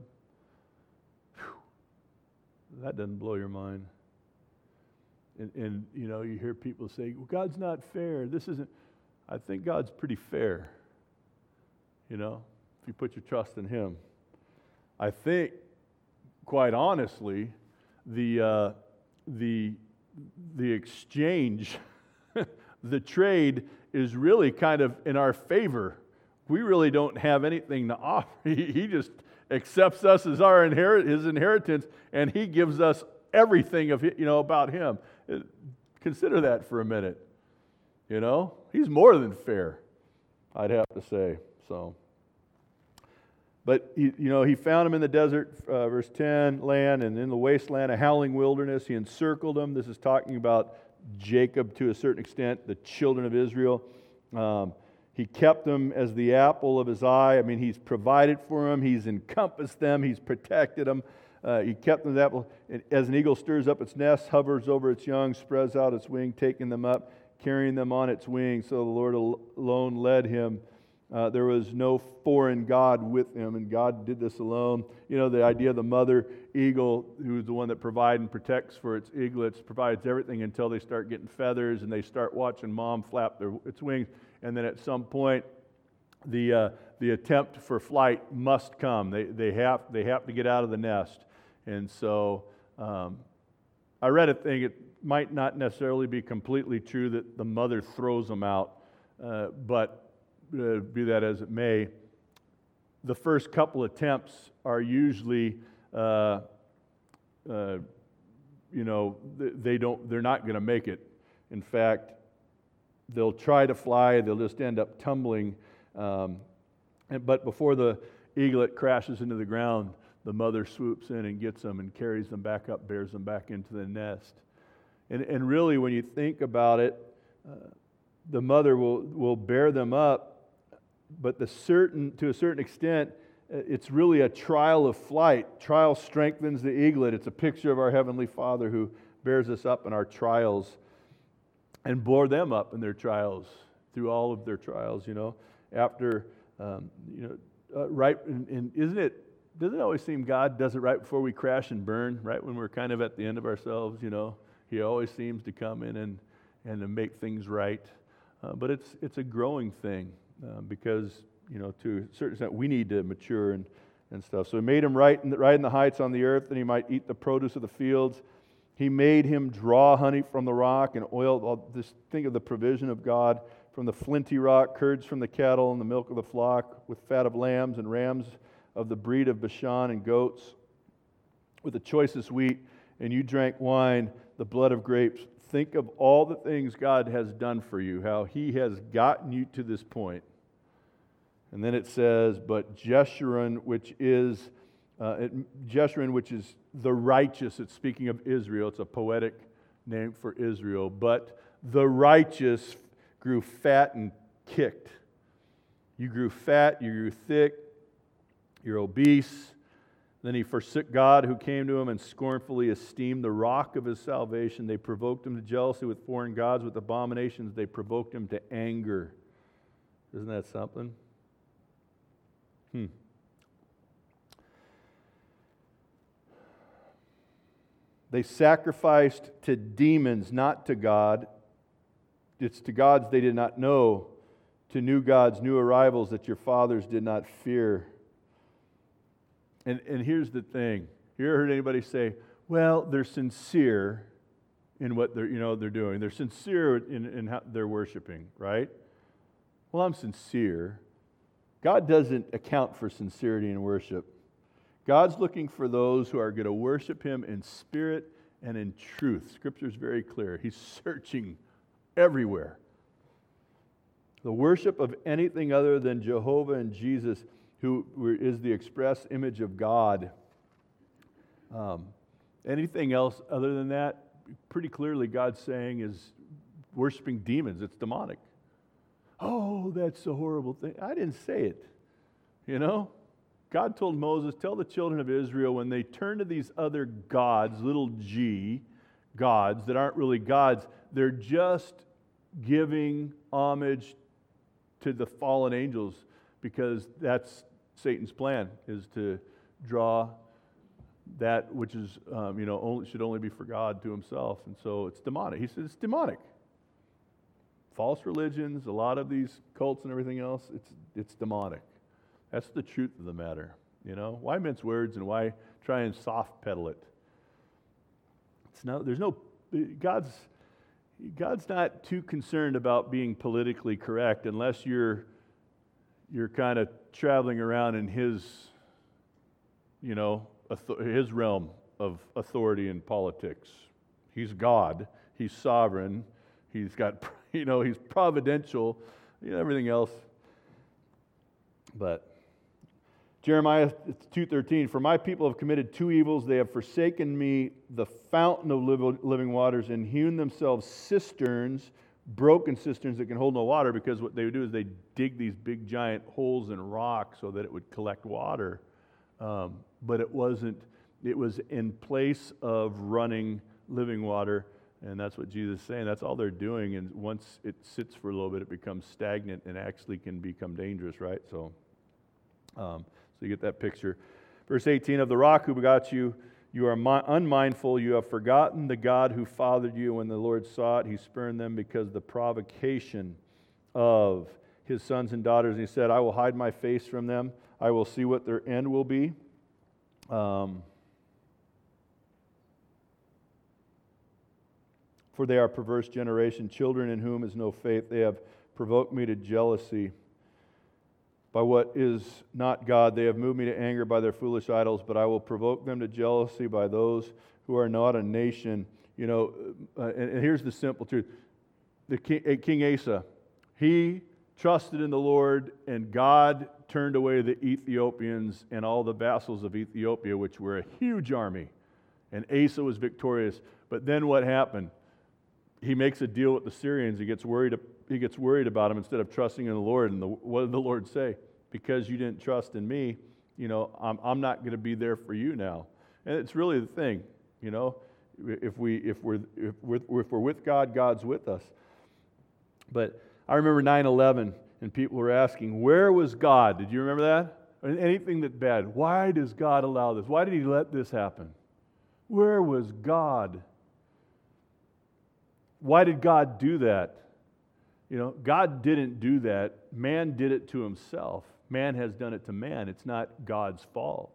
Whew. That doesn't blow your mind. And, and, you know, you hear people say, well, God's not fair. This isn't, I think God's pretty fair, you know, if you put your trust in him. I think, quite honestly, the uh, the the exchange, the trade is really kind of in our favor. We really don't have anything to offer. He, he just accepts us as our inherit his inheritance, and he gives us everything of you know about him. Consider that for a minute. You know, he's more than fair, I'd have to say. So. But, he, you know, he found him in the desert, uh, verse ten, land, and in the wasteland, a howling wilderness. He encircled them. This is talking about Jacob to a certain extent, the children of Israel. Um, he kept them as the apple of his eye. I mean, he's provided for them. He's encompassed them. He's protected them. Uh, he kept them as apple. As an eagle stirs up its nest, hovers over its young, spreads out its wing, taking them up, carrying them on its wings. So the Lord alone led him. Uh, there was no foreign God with him, and God did this alone. You know, the idea of the mother eagle, who's the one that provides and protects for its eaglets, provides everything until they start getting feathers and they start watching mom flap their, its wings. And then at some point, the uh, the attempt for flight must come. They they have they have to get out of the nest. And so um, I read a thing. It might not necessarily be completely true that the mother throws them out, uh, but Uh, be that as it may, the first couple attempts are usually, uh, uh, you know, they don't, they're not going to make it. In fact, they'll try to fly, they'll just end up tumbling. Um, and, but before the eaglet crashes into the ground, the mother swoops in and gets them and carries them back up, bears them back into the nest. And, and really, when you think about it, uh, the mother will, will bear them up. But the certain, to a certain extent, it's really a trial of flight. Trial strengthens the eaglet. It's a picture of our Heavenly Father who bears us up in our trials and bore them up in their trials, through all of their trials, you know. After, um, you know, uh, right, and, and isn't it, doesn't it always seem God does it right before we crash and burn, right when we're kind of at the end of ourselves, you know. He always seems to come in and, and to make things right. Uh, but it's it's a growing thing. Uh, because, you know, to a certain extent, we need to mature and, and stuff. So he made him right in, the, right in the heights on the earth, that he might eat the produce of the fields. He made him draw honey from the rock and oil. I'll just think of the provision of God from the flinty rock, curds from the cattle and the milk of the flock, with fat of lambs and rams of the breed of Bashan and goats, with the choicest wheat, and you drank wine, the blood of grapes. Think of all the things God has done for you, how he has gotten you to this point. And then it says, but Jeshurun, which is uh, it, Jeshurun, which is the righteous. It's speaking of Israel. It's a poetic name for Israel. But the righteous grew fat and kicked. You grew fat, you grew thick, you're obese. Then he forsook God who came to him and scornfully esteemed the rock of his salvation. They provoked him to jealousy with foreign gods, with abominations. They provoked him to anger. Isn't that something? Hmm. They sacrificed to demons, not to God. It's to gods they did not know, to new gods, new arrivals that your fathers did not fear. And, and here's the thing. You ever heard anybody say, well, they're sincere in what they're, you know, they're doing. They're sincere in, in how they're worshiping, right? Well, I'm sincere. God doesn't account for sincerity in worship. God's looking for those who are going to worship Him in spirit and in truth. Scripture is very clear. He's searching everywhere. The worship of anything other than Jehovah and Jesus, who is the express image of God. Um, anything else other than that, pretty clearly God's saying is worshiping demons. It's demonic. Oh, that's a horrible thing. I didn't say it. You know? God told Moses, tell the children of Israel when they turn to these other gods, little g, gods that aren't really gods, they're just giving homage to the fallen angels, because that's Satan's plan, is to draw that which is, um, you know, only, should only be for God to himself. And so it's demonic. He says it's demonic. False religions, a lot of these cults and everything else, it's it's demonic. That's the truth of the matter. You know, why mince words and why try and soft pedal it? It's no, there's no, God's God's not too concerned about being politically correct unless you're you're kind of traveling around in his, you know, his realm of authority in politics. He's God. He's sovereign. He's got, you know, he's providential. You know, everything else. But Jeremiah two thirteen, for my people have committed two evils. They have forsaken me, the fountain of living waters, and hewn themselves cisterns, broken cisterns that can hold no water, because what they would do is they dig these big giant holes in rock so that it would collect water. Um, but it wasn't, it was in place of running living water, and that's what Jesus is saying. That's all they're doing, and once it sits for a little bit, it becomes stagnant and actually can become dangerous, right? So, um, so you get that picture. Verse eighteen, of the rock who begot you, you are mi- unmindful, you have forgotten the God who fathered you. When the Lord saw it, he spurned them because of the provocation of his sons and daughters. And he said, I will hide my face from them. I will see what their end will be. Um, for they are a perverse generation, children in whom is no faith. They have provoked me to jealousy by what is not God. They have moved me to anger by their foolish idols, but I will provoke them to jealousy by those who are not a nation. You know, uh, and, and here's the simple truth. The King, uh, King Asa, he trusted in the Lord, and God turned away the Ethiopians and all the vassals of Ethiopia, which were a huge army. And Asa was victorious. But then what happened? He makes a deal with the Syrians. He gets worried. He gets worried about them instead of trusting in the Lord. And the, what did the Lord say? Because you didn't trust in me, you know, I'm, I'm not going to be there for you now. And it's really the thing, you know. If we if we're if we're, if we're with God, God's with us. But I remember nine eleven, and people were asking, where was God? Did you remember that? Anything that bad? Why does God allow this? Why did He let this happen? Where was God? Why did God do that? You know, God didn't do that. Man did it to himself. Man has done it to man. It's not God's fault.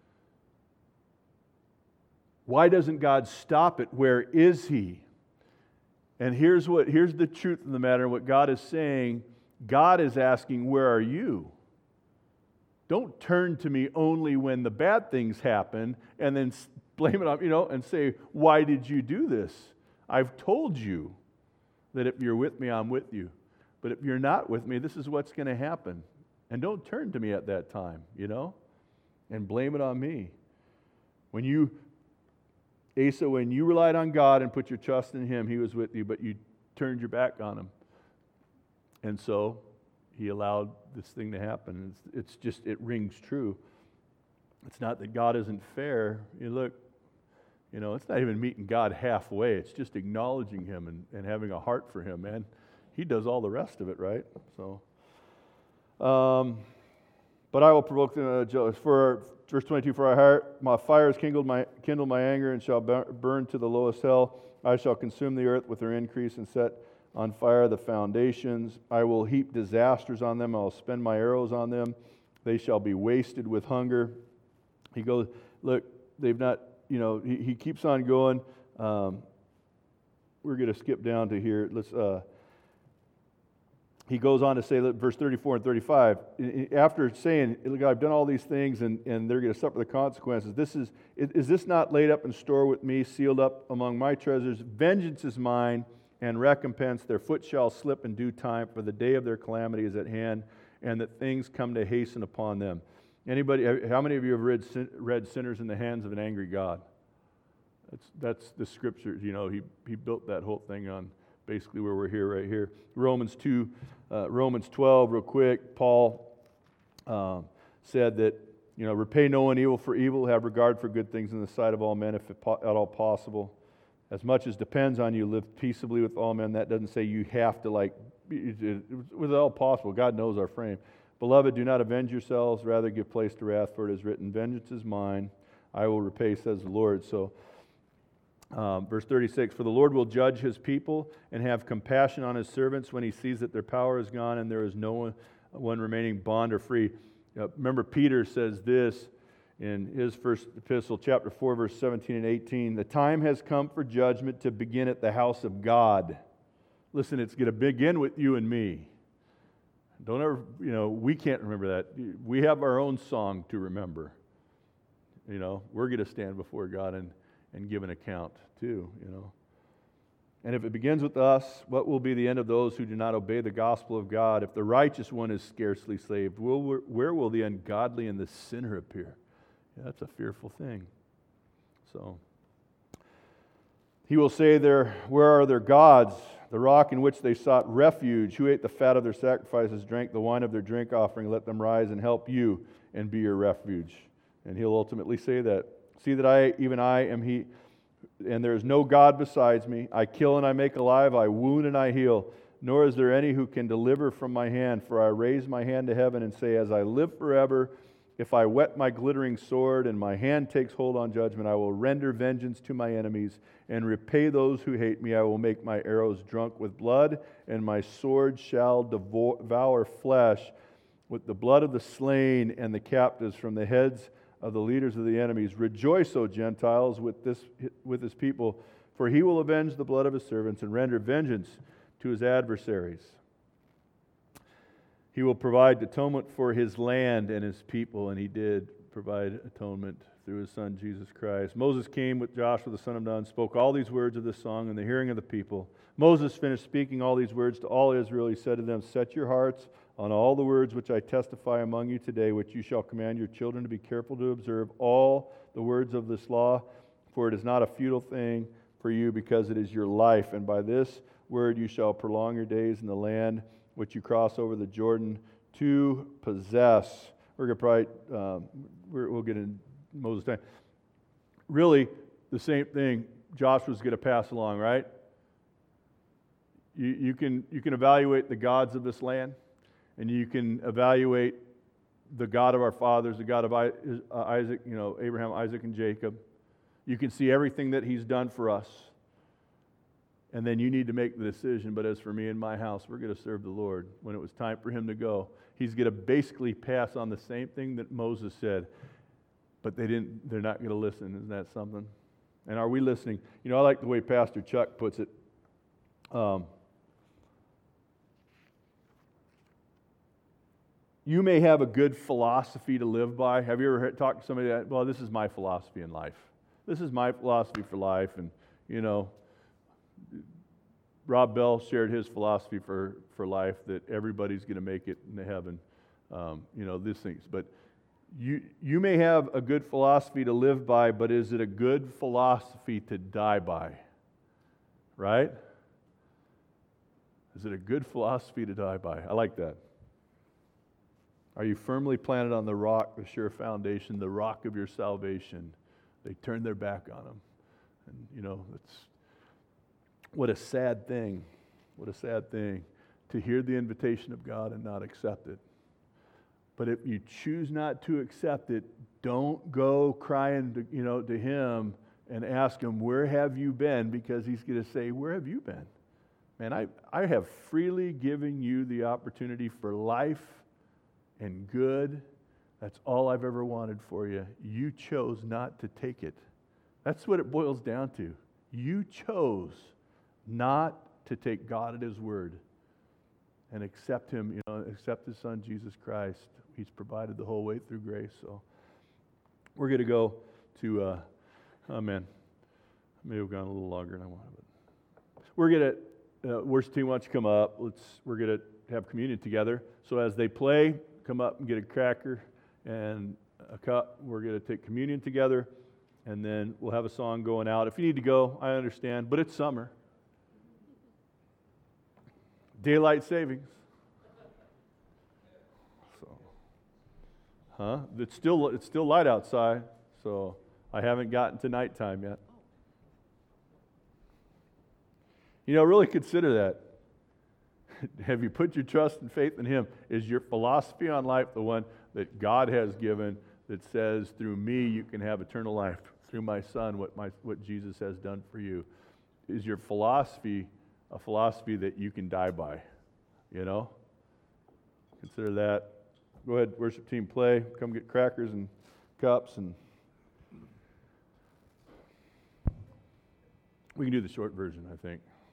Why doesn't God stop it? Where is He? And here's what here's the truth of the matter. What God is saying, God is asking, where are you? Don't turn to me only when the bad things happen and then blame it on, you know, and say, why did you do this? I've told you that if you're with me, I'm with you. But if you're not with me, this is what's going to happen. And don't turn to me at that time, you know, and blame it on me. When you, Asa, when you relied on God and put your trust in Him, He was with you, but you turned your back on Him. And so he allowed this thing to happen. It's, it's just, it rings true. It's not that God isn't fair. You look, you know, it's not even meeting God halfway. It's just acknowledging him and, and having a heart for him, man. He does all the rest of it, right? So, um, but I will provoke them uh, jealous. For verse twenty-two, for our heart, my fire has kindled my kindled my anger and shall burn to the lowest hell. I shall consume the earth with their increase and set on fire the foundations. I will heap disasters on them. I will spend my arrows on them. They shall be wasted with hunger. He goes, look, they've not, you know, he, he keeps on going. Um, we're going to skip down to here. Let's. Uh, he goes on to say, look, verse thirty-four and thirty-five, after saying, look, I've done all these things and, and they're going to suffer the consequences. This is, is this not laid up in store with me, sealed up among my treasures? Vengeance is mine, and recompense. Their foot shall slip in due time, for the day of their calamity is at hand, and that things come to hasten upon them. Anybody? How many of you have read, read Sinners in the Hands of an Angry God? That's that's the scriptures. You know, he he built that whole thing on basically where we're here, right here. Romans two, uh, Romans twelve, real quick. Paul um, said that, you know, repay no one evil for evil, have regard for good things in the sight of all men, if at all possible. As much as depends on you, live peaceably with all men. That doesn't say you have to, like, with all possible. God knows our frame. Beloved, do not avenge yourselves, rather give place to wrath, for it is written, vengeance is mine, I will repay, says the Lord. So, um, verse thirty-six, for the Lord will judge his people and have compassion on his servants when he sees that their power is gone and there is no one, one remaining bond or free. Uh, remember, Peter says this in his first epistle, chapter four, verse seventeen and eighteen, the time has come for judgment to begin at the house of God. Listen, it's going to begin with you and me. Don't ever, you know, we can't remember that. We have our own song to remember. You know, we're going to stand before God and, and give an account too, you know. And if it begins with us, what will be the end of those who do not obey the gospel of God? If the righteous one is scarcely saved, will, where will the ungodly and the sinner appear? Yeah, that's a fearful thing. So, he will say there, where are their gods? The rock in which they sought refuge, who ate the fat of their sacrifices, drank the wine of their drink offering, let them rise and help you and be your refuge. And he'll ultimately say that. See that I, even I, am he, and there is no God besides me. I kill and I make alive, I wound and I heal. Nor is there any who can deliver from my hand. For I raise my hand to heaven and say, as I live forever, if I whet my glittering sword and my hand takes hold on judgment, I will render vengeance to my enemies and repay those who hate me. I will make my arrows drunk with blood, and my sword shall devour flesh with the blood of the slain and the captives from the heads of the leaders of the enemies. Rejoice, O Gentiles, with this with his people, for he will avenge the blood of his servants and render vengeance to his adversaries. He will provide atonement for his land and his people, and he did provide atonement through his son, Jesus Christ. Moses came with Joshua the son of Nun, spoke all these words of this song in the hearing of the people. Moses finished speaking all these words to all Israel. He said to them, set your hearts on all the words which I testify among you today, which you shall command your children to be careful to observe all the words of this law, for it is not a futile thing for you, because it is your life. And by this word you shall prolong your days in the land which you cross over the Jordan to possess. We're going to probably, um, we're, we'll get in Moses' time. Really, the same thing Joshua's going to pass along, right? You, you can you can evaluate the gods of this land, and you can evaluate the God of our fathers, the God of Isaac, you know, Abraham, Isaac, and Jacob. You can see everything that he's done for us. And then you need to make the decision, but as for me and my house, we're going to serve the Lord. When it was time for him to go, he's going to basically pass on the same thing that Moses said, but they didn't, they're not going to listen. Isn't that something? And are we listening? You know, I like the way Pastor Chuck puts it. Um, you may have a good philosophy to live by. Have you ever heard, talked to somebody that, well, this is my philosophy in life. This is my philosophy for life, and, you know, Rob Bell shared his philosophy for, for life, that everybody's going to make it into heaven. Um, you know, these things. But you you may have a good philosophy to live by, but is it a good philosophy to die by? Right? Is it a good philosophy to die by? I like that. Are you firmly planted on the rock, the sure foundation, the rock of your salvation? They turned their back on him. And, you know, it's what a sad thing. What a sad thing to hear the invitation of God and not accept it. But if you choose not to accept it, don't go crying to, you know, to him and ask him, where have you been? Because he's going to say, where have you been? Man, I, I have freely given you the opportunity for life and good. That's all I've ever wanted for you. You chose not to take it. That's what it boils down to. You chose not to take God at his word and accept him, you know, accept his son, Jesus Christ. He's provided the whole way through grace. So we're going to go to, uh, oh man, maybe we've gone a little longer than I wanted. But we're going to, uh, worship team, why don't you come up? Let's, we're going to have communion together. So as they play, come up and get a cracker and a cup. We're going to take communion together, and then we'll have a song going out. If you need to go, I understand, but it's summer. Daylight savings. So, huh? It's still it's still light outside, so I haven't gotten to nighttime yet. You know, really consider that. Have you put your trust and faith in him? Is your philosophy on life the one that God has given that says, through me you can have eternal life, through my son, what my what Jesus has done for you? Is your philosophy a philosophy that you can die by? You know? Consider that. Go ahead, worship team, play. Come get crackers and cups, and we can do the short version, I think.